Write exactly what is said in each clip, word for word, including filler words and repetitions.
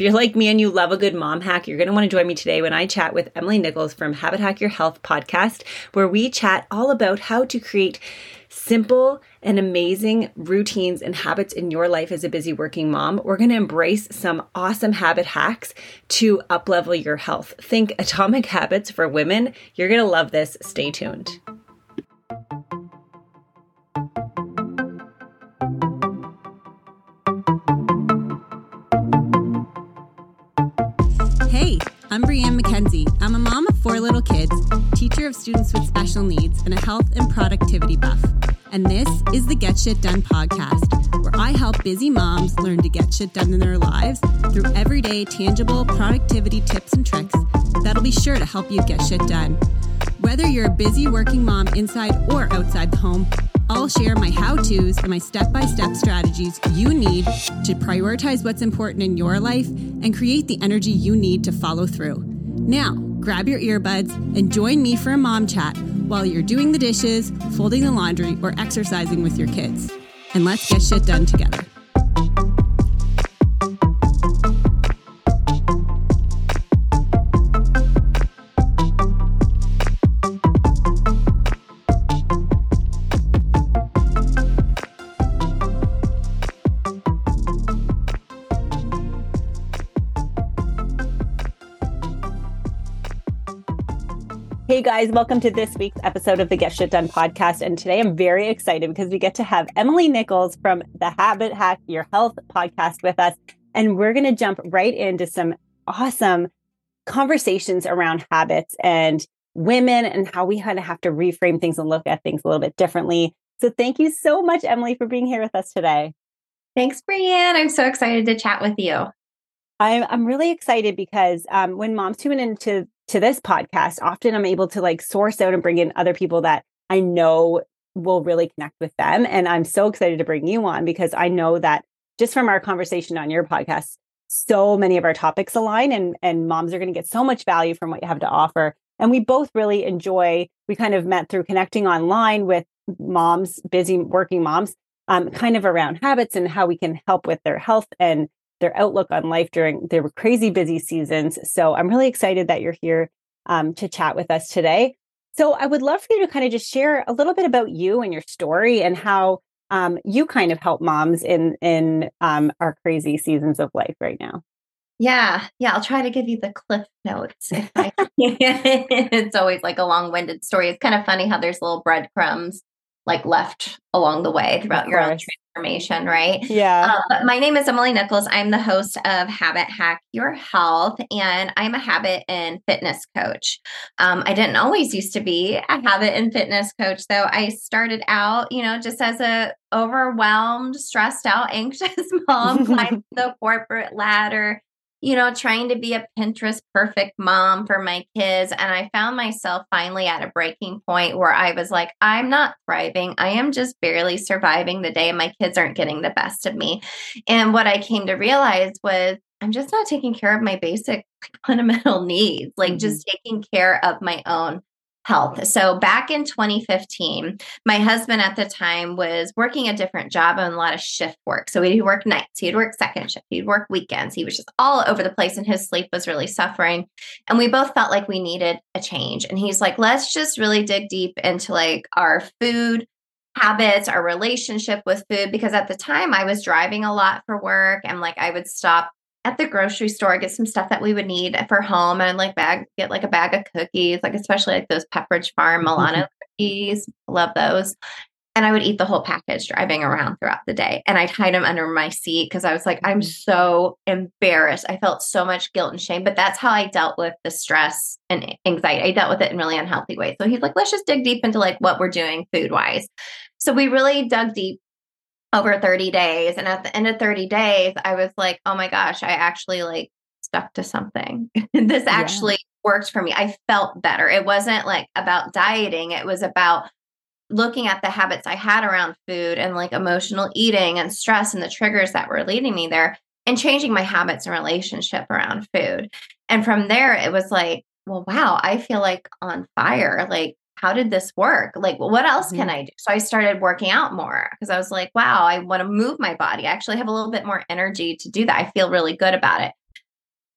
If you're like me and you love a good mom hack, you're going to want to join me today when I chat with Emily Nichols from Habit Hack Your Health podcast, where we chat all about how to create simple and amazing routines and habits in your life as a busy working mom. We're going to embrace some awesome habit hacks to uplevel your health. Think Atomic Habits for women. You're going to love this. Stay tuned. Hey, I'm Brianne McKenzie. I'm a mom of four little kids, teacher of students with special needs, and a health and productivity buff. And this is the Get Shit Done podcast, where I help busy moms learn to get shit done in their lives through everyday tangible productivity tips and tricks that'll be sure to help you get shit done. Whether you're a busy working mom inside or outside the home, I'll share my how-tos and my step-by-step strategies you need to prioritize what's important in your life and create the energy you need to follow through. Now, grab your earbuds and join me for a mom chat while you're doing the dishes, folding the laundry, or exercising with your kids. And let's get shit done together. Hey guys, welcome to this week's episode of the Get Shit Done podcast. And today I'm very excited because we get to have Emily Nichols from the Habit Hack Your Health podcast with us. And we're going to jump right into some awesome conversations around habits and women and how we kind of have to reframe things and look at things a little bit differently. So thank you so much, Emily, for being here with us today. Thanks, Brianne. I'm so excited to chat with you. I'm, I'm really excited because um, when moms tune into to this podcast, often I'm able to like source out and bring in other people that I know will really connect with them. And I'm so excited to bring you on because I know that just from our conversation on your podcast, so many of our topics align and, and moms are going to get so much value from what you have to offer. And we both really enjoy, we kind of met through connecting online with moms, busy working moms, um, kind of around habits and how we can help with their health and their outlook on life during their crazy busy seasons. So I'm really excited that you're here um, to chat with us today. So I would love for you to kind of just share a little bit about you and your story and how um, you kind of help moms in in um, our crazy seasons of life right now. Yeah, yeah, I'll try to give you the cliff notes. If I can. It's always like a long-winded story. It's kind of funny how there's little breadcrumbs like left along the way throughout your own transformation, right? Yeah. Uh, but my name is Emily Nichols. I'm the host of Habit Hack Your Health, and I'm a habit and fitness coach. Um, I didn't always used to be a habit and fitness coach, though. I started out, you know, just as a overwhelmed, stressed out, anxious mom climbing the corporate ladder, you know, trying to be a Pinterest perfect mom for my kids. And I found myself finally at a breaking point where I was like, I'm not thriving. I am just barely surviving the day and my kids aren't getting the best of me. And what I came to realize was I'm just not taking care of my basic fundamental needs, like mm-hmm. just taking care of my own health. So back in twenty fifteen, my husband at the time was working a different job and a lot of shift work. So he'd work nights, he'd work second shift, he'd work weekends. He was just all over the place and his sleep was really suffering. And we both felt like we needed a change. And he's like, let's just really dig deep into like our food habits, our relationship with food. Because at the time I was driving a lot for work and like I would stop at the grocery store, get some stuff that we would need for home and like bag, get like a bag of cookies, like especially like those Pepperidge Farm Milano cookies. Love those. And I would eat the whole package driving around throughout the day. And I'd hide them under my seat because I was like, I'm so embarrassed. I felt so much guilt and shame, but that's how I dealt with the stress and anxiety. I dealt with it in really unhealthy ways. So he's like, let's just dig deep into like what we're doing food wise. So we really dug deep over thirty days. And at the end of thirty days, I was like, oh my gosh, I actually like stuck to something. This actually yeah. worked for me. I felt better. It wasn't like about dieting. It was about looking at the habits I had around food and like emotional eating and stress and the triggers that were leading me there and changing my habits and relationship around food. And from there, it was like, well, wow, I feel like on fire. Like, how did this work? Like, well, what else mm-hmm. can I do? So I started working out more because I was like, wow, I want to move my body. I actually have a little bit more energy to do that. I feel really good about it.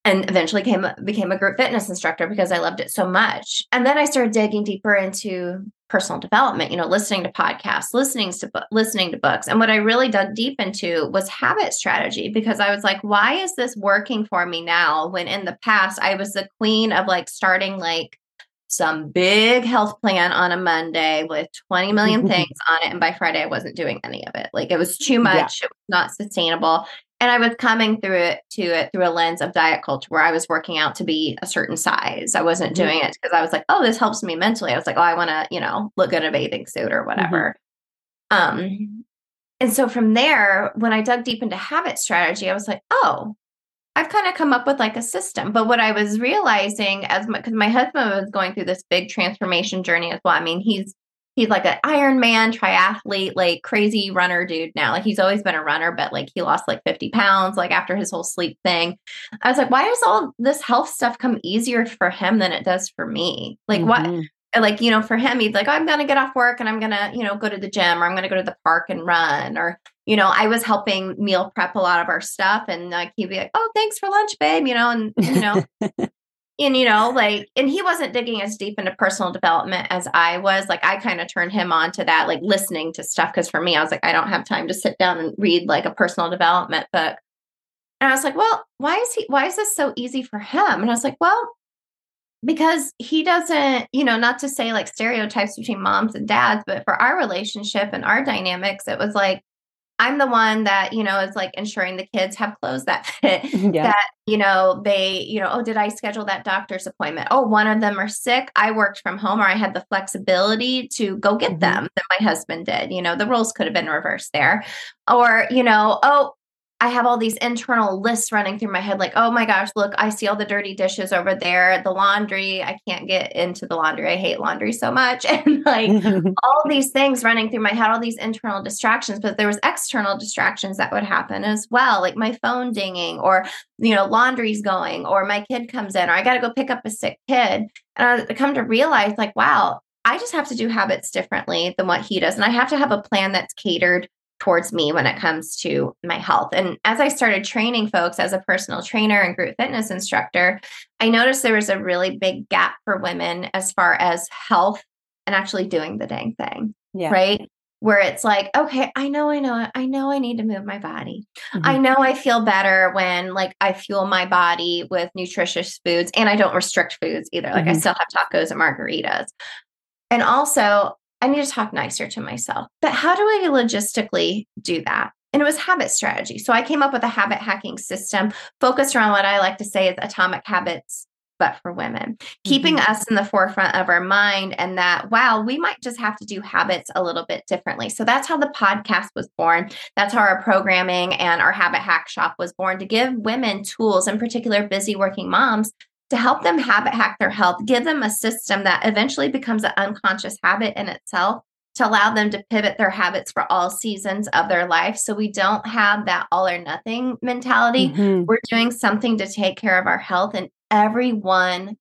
and eventually came, became a group fitness instructor because I loved it so much. And then I started digging deeper into personal development, you know, listening to podcasts, listening to, listening to books. And what I really dug deep into was habit strategy, because I was like, why is this working for me now? When in the past I was the queen of like starting like some big health plan on a Monday with twenty million things on it. And by Friday, I wasn't doing any of it. Like it was too much. Yeah. It was not sustainable. And I was coming through it to it through a lens of diet culture where I was working out to be a certain size. I wasn't mm-hmm. doing it because I was like, oh, this helps me mentally. I was like, oh, I want to, you know, look good in a bathing suit or whatever. Mm-hmm. Um, and so from there, when I dug deep into habit strategy, I was like, oh, I've kind of come up with like a system. But what I was realizing as my, because my husband was going through this big transformation journey as well. I mean, he's He's like an Ironman triathlete, like crazy runner dude now. Like he's always been a runner, but like he lost like fifty pounds, like after his whole sleep thing. I was like, why does all this health stuff come easier for him than it does for me? Like mm-hmm. what, like, you know, for him, he's like, oh, I'm going to get off work and I'm going to, you know, go to the gym, or I'm going to go to the park and run. Or, you know, I was helping meal prep a lot of our stuff. And like, he'd be like, oh, thanks for lunch, babe. You know, and, you know, And, you know, like, and he wasn't digging as deep into personal development as I was. Like, I kind of turned him on to that, like listening to stuff. Cause for me, I was like, I don't have time to sit down and read like a personal development book. And I was like, well, why is he, why is this so easy for him? And I was like, well, because he doesn't, you know, not to say like stereotypes between moms and dads, but for our relationship and our dynamics, it was like, I'm the one that, you know, is like ensuring the kids have clothes that fit, yeah. that, you know, they, you know, oh, did I schedule that doctor's appointment? Oh, one of them are sick. I worked from home, or I had the flexibility to go get mm-hmm. them that my husband did. You know, the roles could have been reversed there. Or, you know, oh, I have all these internal lists running through my head. Like, oh my gosh, look, I see all the dirty dishes over there. The laundry, I can't get into the laundry. I hate laundry so much. And like all these things running through my head, all these internal distractions, but there was external distractions that would happen as well. Like my phone dinging, or, you know, laundry's going, or my kid comes in, or I got to go pick up a sick kid. And I come to realize like, wow, I just have to do habits differently than what he does. And I have to have a plan that's catered towards me when it comes to my health. And as I started training folks as a personal trainer and group fitness instructor, I noticed there was a really big gap for women as far as health and actually doing the dang thing. Yeah. Right. Where it's like, okay, I know, I know, I know I need to move my body. Mm-hmm. I know I feel better when like I fuel my body with nutritious foods, and I don't restrict foods either. Like mm-hmm. I still have tacos and margaritas. And also, I need to talk nicer to myself. But how do I logistically do that? And it was habit strategy. So I came up with a habit hacking system focused around what I like to say is atomic habits, but for women, mm-hmm. keeping us in the forefront of our mind, and that, wow, we might just have to do habits a little bit differently. So that's how the podcast was born. That's how our programming and our habit hack shop was born, to give women tools, in particular busy working moms, to help them habit hack their health, give them a system that eventually becomes an unconscious habit in itself, to allow them to pivot their habits for all seasons of their life. So we don't have that all or nothing mentality. Mm-hmm. We're doing something to take care of our health, and everyone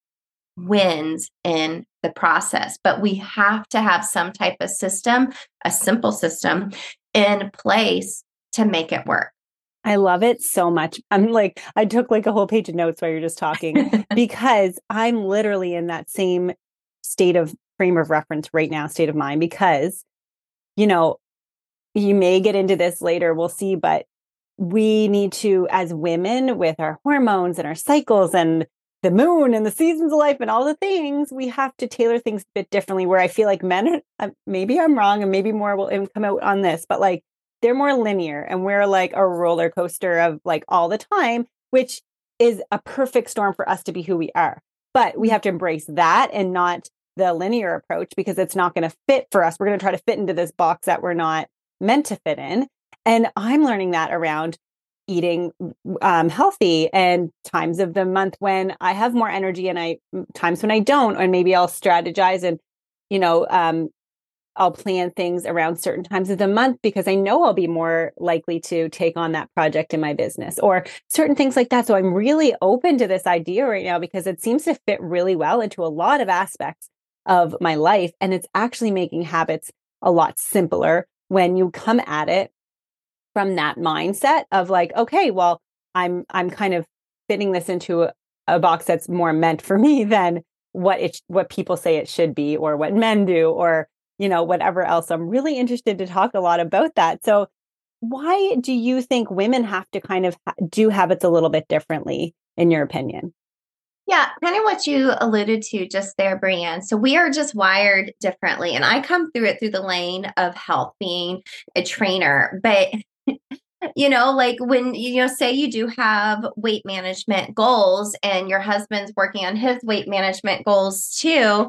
wins in the process. But we have to have some type of system, a simple system in place to make it work. I love it so much. I'm like, I took like a whole page of notes while you're just talking, because I'm literally in that same state of frame of reference right now, state of mind, because, you know, you may get into this later, we'll see, but we need to, as women, with our hormones and our cycles and the moon and the seasons of life and all the things, we have to tailor things a bit differently, where I feel like men, maybe I'm wrong, and maybe more will come out on this, but like, they're more linear, and we're like a roller coaster of like all the time, which is a perfect storm for us to be who we are. But we have to embrace that and not the linear approach, because it's not going to fit for us. We're going to try to fit into this box that we're not meant to fit in. And I'm learning that around eating um, healthy, and times of the month when I have more energy, and I times when I don't, and maybe I'll strategize and, you know, um, I'll plan things around certain times of the month, because I know I'll be more likely to take on that project in my business, or certain things like that. So I'm really open to this idea right now, because it seems to fit really well into a lot of aspects of my life. And it's actually making habits a lot simpler when you come at it from that mindset of like, okay, well, I'm, I'm kind of fitting this into a, a box that's more meant for me than what it what people say it should be, or what men do, or, you know, whatever else. I'm really interested to talk a lot about that. So why do you think women have to kind of ha- do habits a little bit differently, in your opinion? Yeah, kind of what you alluded to just there, Brianne. So we are just wired differently. And I come through it through the lane of health, being a trainer. But, you know, like when, you know, say you do have weight management goals and your husband's working on his weight management goals too,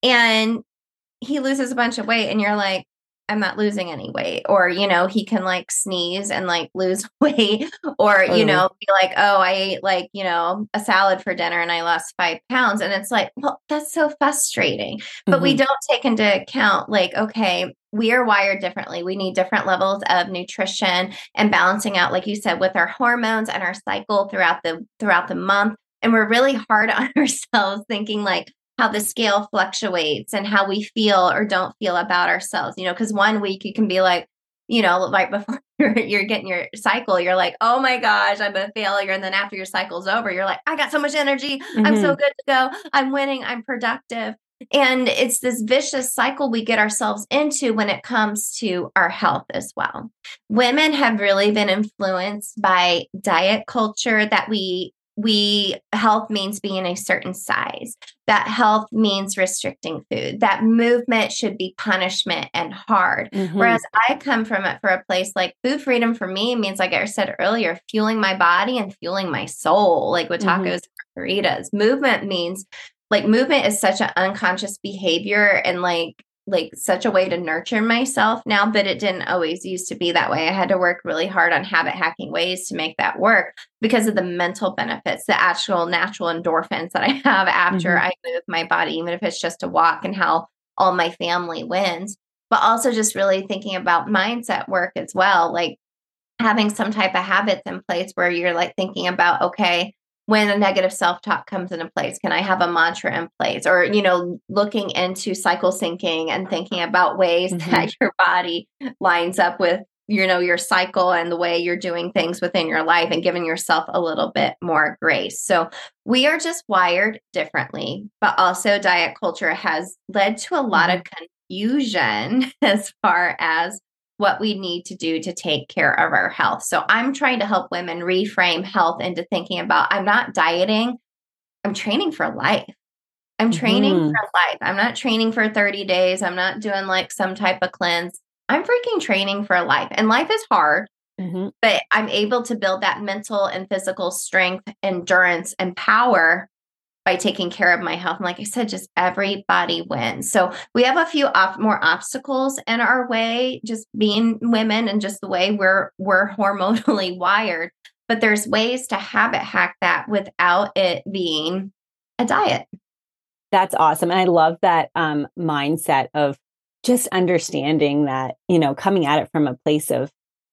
and he loses a bunch of weight and you're like, I'm not losing any weight. Or, you know, he can like sneeze and like lose weight, or, Totally. you know, be like, oh, I ate like, you know, a salad for dinner and I lost five pounds. And it's like, well, that's so frustrating. But Mm-hmm. we don't take into account like, okay, we are wired differently. We need different levels of nutrition and balancing out, like you said, with our hormones and our cycle throughout the throughout the month. And we're really hard on ourselves, thinking like, how the scale fluctuates and how we feel or don't feel about ourselves, you know, because one week you can be like, you know, right before you're, you're getting your cycle, you're like, oh my gosh, I'm a failure. And then after your cycle's over, you're like, I got so much energy. Mm-hmm. I'm so good to go. I'm winning. I'm productive. And it's this vicious cycle we get ourselves into when it comes to our health as well. Women have really been influenced by diet culture, that we we health means being a certain size, that health means restricting food, that movement should be punishment and hard. Mm-hmm. Whereas I come from it for a place like food freedom for me means, like I said earlier, fueling my body and fueling my soul, like with tacos mm-hmm. and margaritas. Movement means like movement is such an unconscious behavior and like like such a way to nurture myself now, but it didn't always used to be that way. I had to work really hard on habit hacking ways to make that work because of the mental benefits, the actual natural endorphins that I have after mm-hmm. I move my body, even if it's just a walk, and how all my family wins. But also just really thinking about mindset work as well, like having some type of habits in place where you're like thinking about, okay, when a negative self-talk comes into place, can I have a mantra in place? Or, you know, looking into cycle syncing and thinking about ways mm-hmm. that your body lines up with, you know, your cycle and the way you're doing things within your life, and giving yourself a little bit more grace. So we are just wired differently, but also diet culture has led to a lot mm-hmm. of confusion as far as what we need to do to take care of our health. So I'm trying to help women reframe health into thinking about, I'm not dieting, I'm training for life. I'm training mm-hmm. for life. I'm not training for thirty days. I'm not doing like some type of cleanse. I'm freaking training for life. And life is hard, mm-hmm. but I'm able to build that mental and physical strength, endurance, and power by taking care of my health. And like I said, just everybody wins. So we have a few op- more obstacles in our way, just being women and just the way we're we're hormonally wired. But there's ways to habit hack that without it being a diet. That's awesome. And I love that um, mindset of just understanding that, you know, coming at it from a place of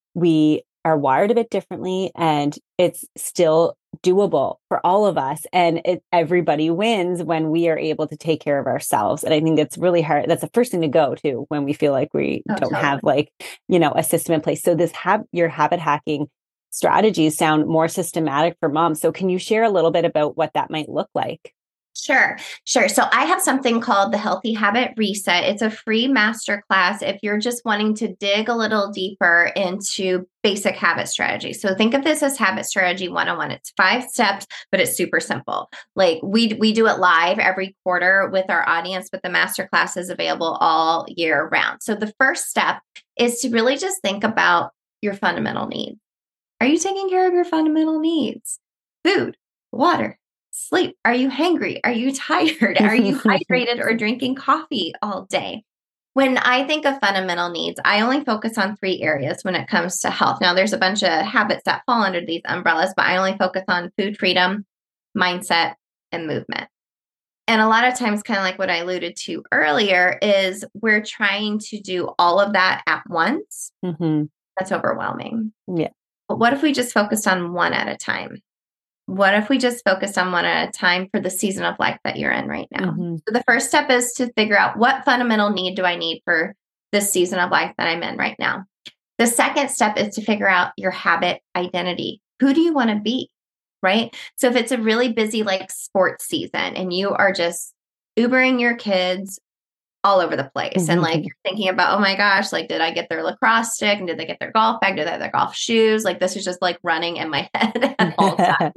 we are wired a bit differently, and it's still doable for all of us. And it, everybody wins when we are able to take care of ourselves. And I think that's really hard. That's the first thing to go to when we feel like we oh, don't totally. have like, you know, a system in place. So this hab- your habit hacking strategies sound more systematic for moms. So can you share a little bit about what that might look like? Sure, sure. So I have something called the Healthy Habit Reset. It's a free masterclass if you're just wanting to dig a little deeper into basic habit strategy. So think of this as habit strategy one oh one. It's five steps, but it's super simple. Like we we do it live every quarter with our audience, but the masterclass is available all year round. So the first step is to really just think about your fundamental needs. Are you taking care of your fundamental needs? Food, water, sleep. Are you hangry? Are you tired? Are you hydrated or drinking coffee all day? When I think of fundamental needs, I only focus on three areas when it comes to health. Now, there's a bunch of habits that fall under these umbrellas, but I only focus on food freedom, mindset, and movement. And a lot of times, kind of like what I alluded to earlier, is we're trying to do all of that at once. Mm-hmm. That's overwhelming. Yeah. But what if we just focused on one at a time? What if we just focused on one at a time for the season of life that you're in right now? Mm-hmm. So the first step is to figure out, what fundamental need do I need for this season of life that I'm in right now? The second step is to figure out your habit identity. Who do you want to be? right? So if it's a really busy like sports season and you are just Ubering your kids all over the place. Mm-hmm. And like, you're thinking about, oh my gosh, like, did I get their lacrosse stick? And did they get their golf bag? Did they have their golf shoes? Like, this is just like running in my head at all times.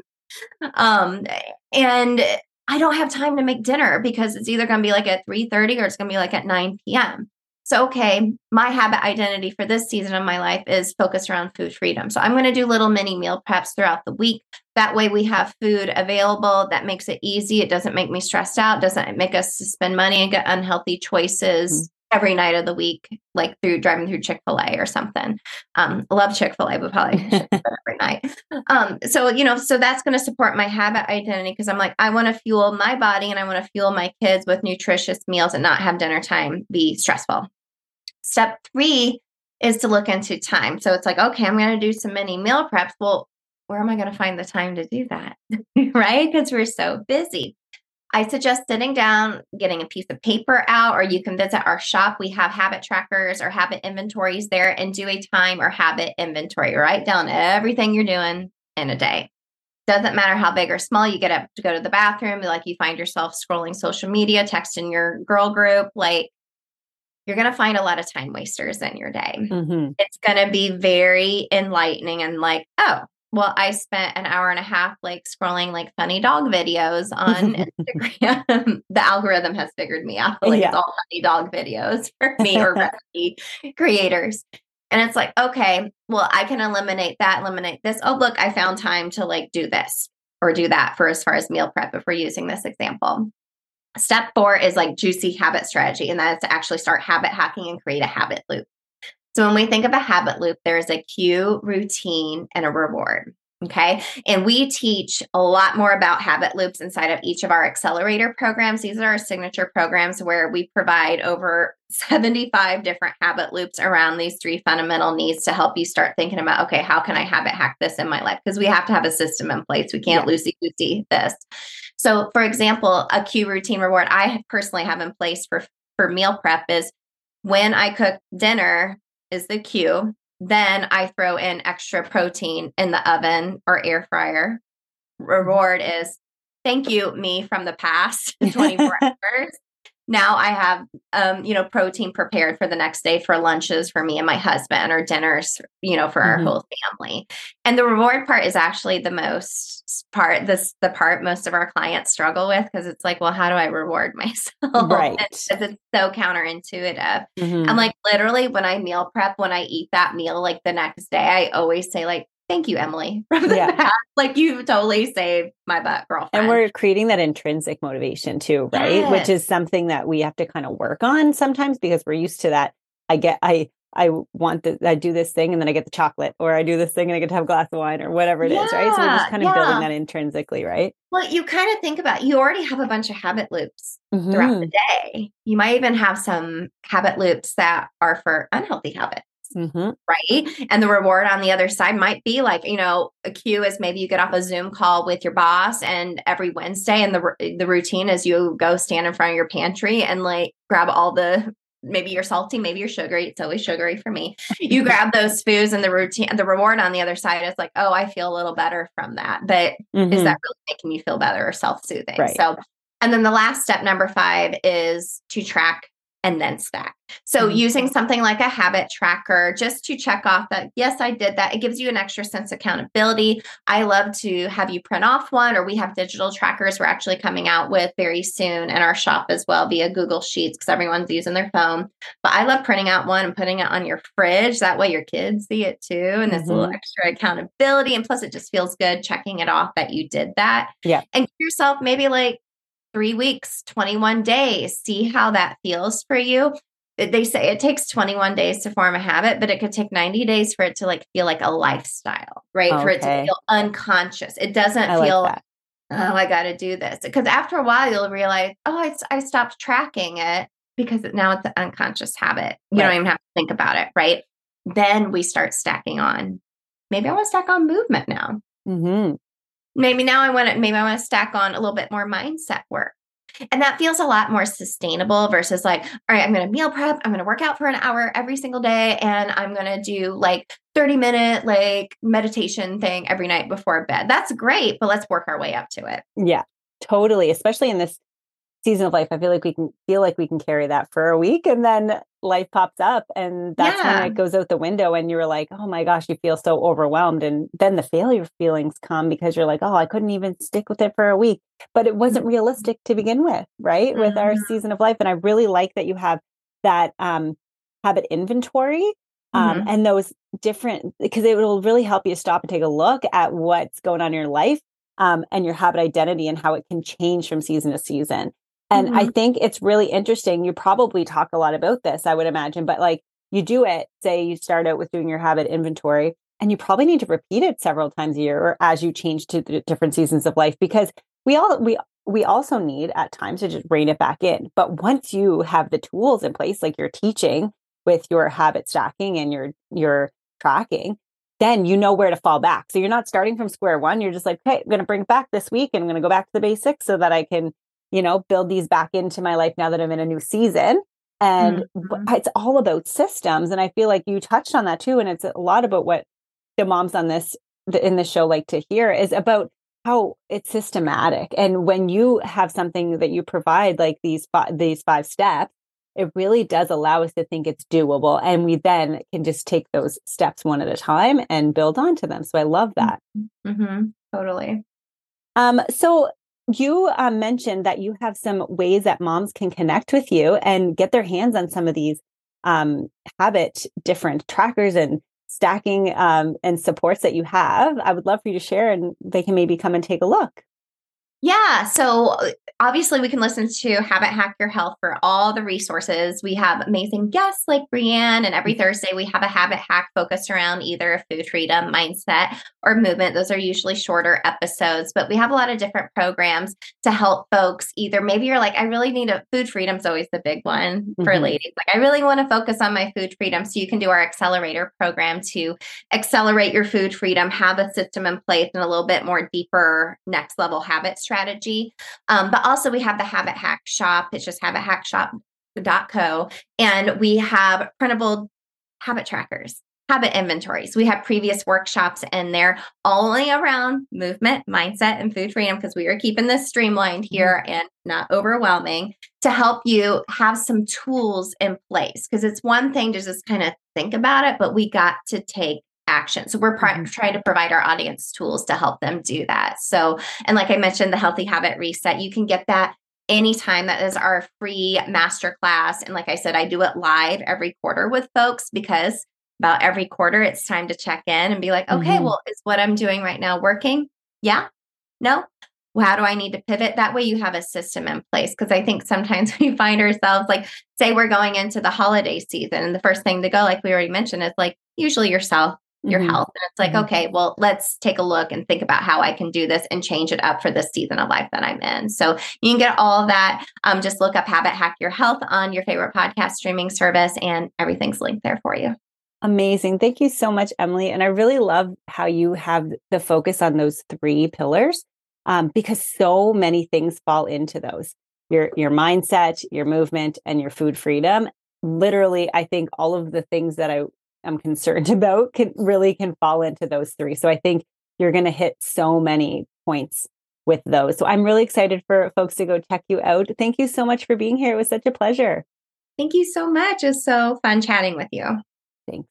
um, and I don't have time to make dinner because it's either going to be like at three thirty or it's going to be like at nine p.m. So, okay, my habit identity for this season of my life is focused around food freedom. So I'm going to do little mini meal preps throughout the week. That way we have food available. That makes it easy. It doesn't make me stressed out. Doesn't make us spend money and get unhealthy choices mm-hmm. every night of the week, like through driving through Chick-fil-A or something. Um, love Chick-fil-A, but probably every night. Um, so, you know, so that's going to support my habit identity because I'm like, I want to fuel my body and I want to fuel my kids with nutritious meals and not have dinner time be stressful. Step three is to look into time. So it's like, okay, I'm going to do some mini meal preps. Well, where am I going to find the time to do that? Right? Because we're so busy. I suggest sitting down, getting a piece of paper out, or you can visit our shop. We have habit trackers or habit inventories there and do a time or habit inventory. Write down everything you're doing in a day. Doesn't matter how big or small. You get up to go to the bathroom, like you find yourself scrolling social media, texting your girl group, like, you're going to find a lot of time wasters in your day. Mm-hmm. It's going to be very enlightening and like, oh, well, I spent an hour and a half like scrolling like funny dog videos on Instagram. The algorithm has figured me out. Like yeah. It's all funny dog videos for me or recipe creators. And it's like, okay, well, I can eliminate that, eliminate this. Oh, look, I found time to like do this or do that for as far as meal prep if we're using this example. Step four is like juicy habit strategy, and that is to actually start habit hacking and create a habit loop. So when we think of a habit loop, there's a cue, routine, and a reward. Okay. And we teach a lot more about habit loops inside of each of our accelerator programs. These are our signature programs where we provide over seventy-five different habit loops around these three fundamental needs to help you start thinking about, okay, how can I habit hack this in my life? Because we have to have a system in place. We can't yeah. loosey-goosey this. So for example, a cue, routine, reward I personally have in place for, for meal prep is when I cook dinner is the cue. Then I throw in extra protein in the oven or air fryer. Reward is thank you, me from the past twenty-four hours. Now I have, um, you know, protein prepared for the next day for lunches for me and my husband or dinners, you know, for our mm-hmm. whole family. And the reward part is actually the most part, this, the part most of our clients struggle with because it's like, well, how do I reward myself? Right. Because it's so counterintuitive. Mm-hmm. I'm like, literally when I meal prep, when I eat that meal, like the next day, I always say like, thank you, Emily. From the yeah. past. Like you totally saved my butt, girlfriend. And we're creating that intrinsic motivation too, right? Yes. Which is something that we have to kind of work on sometimes because we're used to that. I get, I, I want the, I do this thing and then I get the chocolate, or I do this thing and I get to have a glass of wine or whatever it yeah, is, right? So we're just kind of yeah. building that intrinsically, right? Well, you kind of think about, you already have a bunch of habit loops mm-hmm. throughout the day. You might even have some habit loops that are for unhealthy habits. Mm-hmm. Right. And the reward on the other side might be like, you know, a cue is maybe you get off a Zoom call with your boss and every Wednesday and the the routine is you go stand in front of your pantry and like grab all the, maybe you're salty, maybe you're sugary. It's always sugary for me. You grab those foods and the routine, the reward on the other side is like, oh, I feel a little better from that. But mm-hmm. is that really making you feel better or self-soothing? Right. So, and then the last step, number five, is to track and then stack. So mm-hmm. using something like a habit tracker just to check off that, yes, I did that. It gives you an extra sense of accountability. I love to have you print off one, or we have digital trackers we're actually coming out with very soon in our shop as well via Google Sheets because everyone's using their phone. But I love printing out one and putting it on your fridge. That way your kids see it too. And it's mm-hmm. a little extra accountability. And plus it just feels good checking it off that you did that. Yeah. And give yourself maybe like three weeks, twenty-one days, see how that feels for you. They say it takes twenty-one days to form a habit, but it could take ninety days for it to like feel like a lifestyle, right? Okay. For it to feel unconscious. It doesn't I feel, like oh, I got to do this. Because after a while, you'll realize, oh, I, I stopped tracking it because now it's an unconscious habit. You right. don't even have to think about it, right? Then we start stacking on. Maybe I want to stack on movement now. Mm-hmm. Maybe now I want to, maybe I want to stack on a little bit more mindset work. And that feels a lot more sustainable versus like, all right, I'm going to meal prep. I'm going to work out for an hour every single day. And I'm going to do like thirty minute like meditation thing every night before bed. That's great, but let's work our way up to it. Yeah, totally. Especially in this season of life, I feel like we can feel like we can carry that for a week and then life pops up and that's Yeah. when it goes out the window and you're like, oh my gosh, you feel so overwhelmed. And then the failure feelings come because you're like, oh, I couldn't even stick with it for a week, but it wasn't realistic to begin with, right? Mm-hmm. With our season of life. And I really like that you have that um, habit inventory um, mm-hmm. and those different, because it will really help you stop and take a look at what's going on in your life um, and your habit identity and how it can change from season to season. And mm-hmm. I think it's really interesting. You probably talk a lot about this, I would imagine, but like you do it, say you start out with doing your habit inventory and you probably need to repeat it several times a year or as you change to the different seasons of life, because we all, we, we also need at times to just rein it back in. But once you have the tools in place, like you're teaching with your habit stacking and your, your tracking, then you know where to fall back. So you're not starting from square one. You're just like, hey, I'm going to bring it back this week and I'm going to go back to the basics so that I can, you know, build these back into my life now that I'm in a new season. And mm-hmm. it's all about systems. And I feel like you touched on that too. And it's a lot about what the moms on this, in the show like to hear is about how it's systematic. And when you have something that you provide, like these, these five steps, it really does allow us to think it's doable. And we then can just take those steps one at a time and build onto them. So I love that. Mm-hmm. Totally. Um, so You uh, mentioned that you have some ways that moms can connect with you and get their hands on some of these um, habit different trackers and stacking um, and supports that you have. I would love for you to share and they can maybe come and take a look. Yeah. So obviously we can listen to Habit Hack Your Health for all the resources. We have amazing guests like Brianne, and every Thursday we have a habit hack focused around either food freedom, mindset, or movement. Those are usually shorter episodes, but we have a lot of different programs to help folks. Either maybe you're like, I really need a food freedom's always the big one for mm-hmm. ladies. Like I really want to focus on my food freedom. So you can do our accelerator program to accelerate your food freedom, have a system in place and a little bit more deeper next level habits strategy. Um, but also we have the Habit Hack Shop. It's just habit hack shop dot co. And we have printable habit trackers, habit inventories. We have previous workshops in there only around movement, mindset, and food freedom, because we are keeping this streamlined here mm-hmm. and not overwhelming, to help you have some tools in place. Because it's one thing to just kind of think about it, but we got to take action. So we're mm-hmm. trying to provide our audience tools to help them do that. So, and like I mentioned, the Healthy Habit Reset, you can get that anytime. That is our free masterclass. And like I said, I do it live every quarter with folks, because about every quarter, it's time to check in and be like, okay, mm-hmm. well, is what I'm doing right now working? Yeah? No? Well, how do I need to pivot? That way you have a system in place. Because I think sometimes we find ourselves like, say we're going into the holiday season, and the first thing to go, like we already mentioned, is like usually yourself, your mm-hmm. health. And it's like, mm-hmm. okay, well, let's take a look and think about how I can do this and change it up for this season of life that I'm in. So you can get all of that. Um, just look up Habit Hack Your Health on your favorite podcast streaming service, and everything's linked there for you. Amazing. Thank you so much, Emily. And I really love how you have the focus on those three pillars, um, because so many things fall into those. Your, your mindset, your movement, and your food freedom. Literally, I think all of the things that I am concerned about can really can fall into those three. So I think you're going to hit so many points with those. So I'm really excited for folks to go check you out. Thank you so much for being here. It was such a pleasure. Thank you so much. It was so fun chatting with you. Thanks.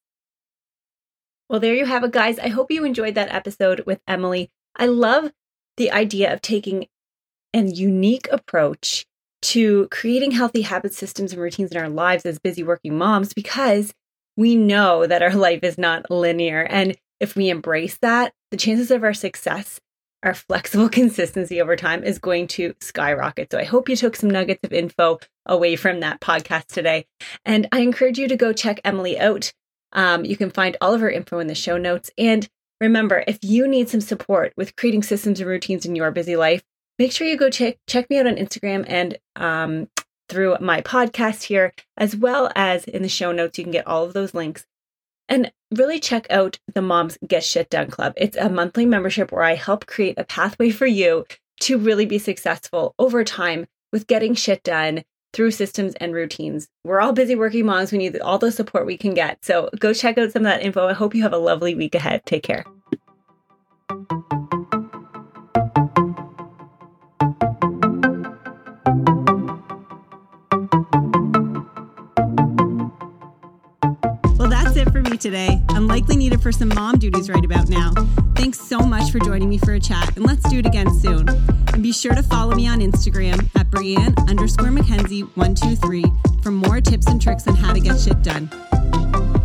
Well, there you have it, guys. I hope you enjoyed that episode with Emily. I love the idea of taking a unique approach to creating healthy habit systems and routines in our lives as busy working moms, because we know that our life is not linear. And if we embrace that, the chances of our success, our flexible consistency over time is going to skyrocket. So I hope you took some nuggets of info away from that podcast today. And I encourage you to go check Emily out. Um, you can find all of her info in the show notes. And remember, if you need some support with creating systems and routines in your busy life, make sure you go check check me out on Instagram and um, through my podcast here, as well as in the show notes. You can get all of those links. And really check out the Moms Get Shit Done Club. It's a monthly membership where I help create a pathway for you to really be successful over time with getting shit done through systems and routines. We're all busy working moms. We need all the support we can get. So go check out some of that info. I hope you have a lovely week ahead. Take care. Well, that's it for me today. I'm likely needed for some mom duties right about now. Thanks so much for joining me for a chat, and let's do it again soon. And be sure to follow me on Instagram at Brianne underscore Mackenzie one two three for more tips and tricks on how to get shit done.